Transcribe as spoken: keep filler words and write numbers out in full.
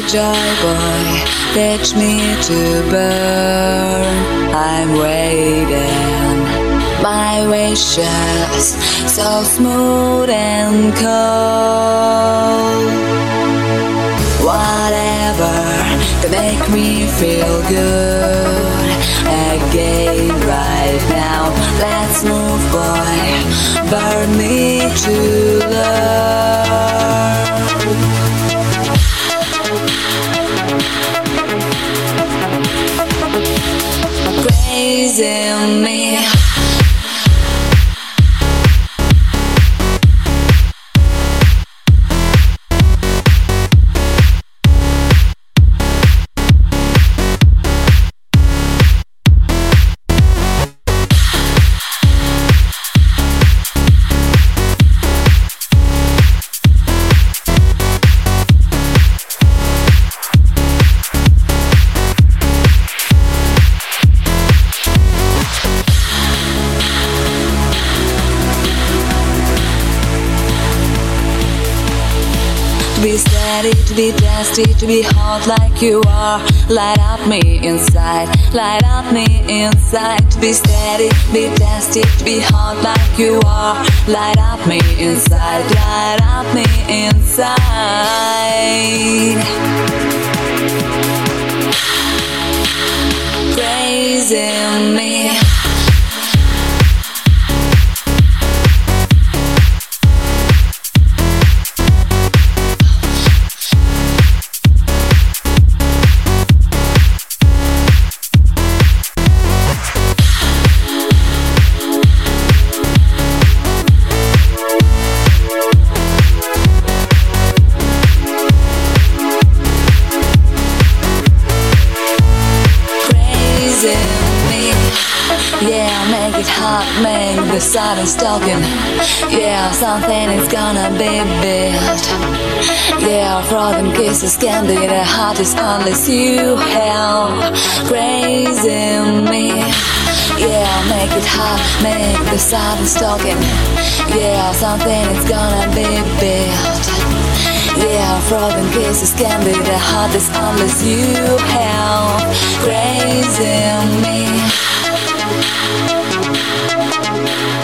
joy boy, teach me to burn. I'm waiting, my wishes so smooth and cold. Whatever to make me feel good again right now. Let's move, boy, burn me to love. Crazy me. To be steady, to be testy, to be hot like you are. Light up me inside, light up me inside. To be steady, be testy, to be hot like you are. Light up me inside, light up me inside. Crazy me. Yeah, make it hot, make the silence talking. Yeah, something is gonna be built. Yeah, frozen kisses can be the hottest unless you help. Crazy me. Yeah, make it hot, make the silence talking. Yeah, something is gonna be built. Yeah, frozen kisses can be the hottest unless you help. Crazy me.